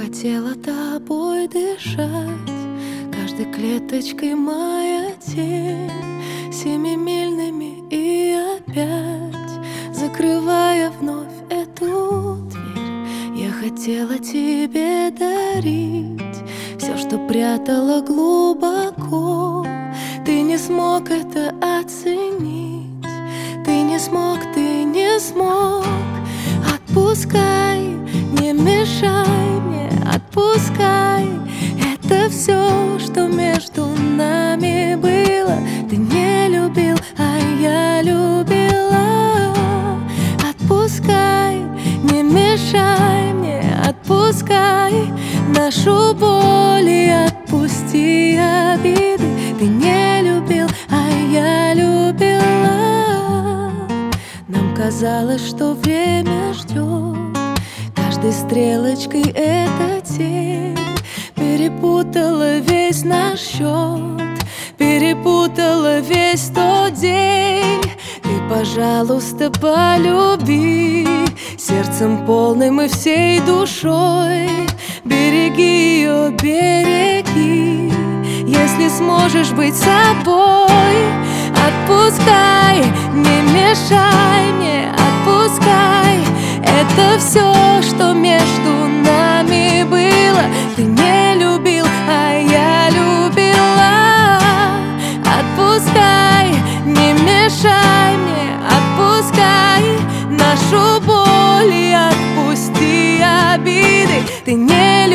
хотела тобой дышать, каждой клеточкой моя тень, семимильными и опять закрывая вновь эту дверь. Я хотела тебе дарить все, что прятала глубоко. Ты не смог это оценить, ты не смог, ты не смог. Отпускай, не мешай мне, отпускай. Это все, что между нами было. Ты не любил, а я любила. Отпускай, не мешай мне, отпускай нашу боль и отпусти обиды. Ты не любил, а я любила. Нам казалось, что время ждет, каждой стрелочкой эта тень перепутала весь наш счет, перепутала весь тот день. Ты, пожалуйста, полюби сердцем полным и всей душой. Береги ее, береги, если сможешь быть собой. Отпускай, не мешай мне, отпускай. Это все, что между нами было. Ты не любил, а я любила. Отпускай, не мешай мне, отпускай нашу боль и отпусти обиды. Ты не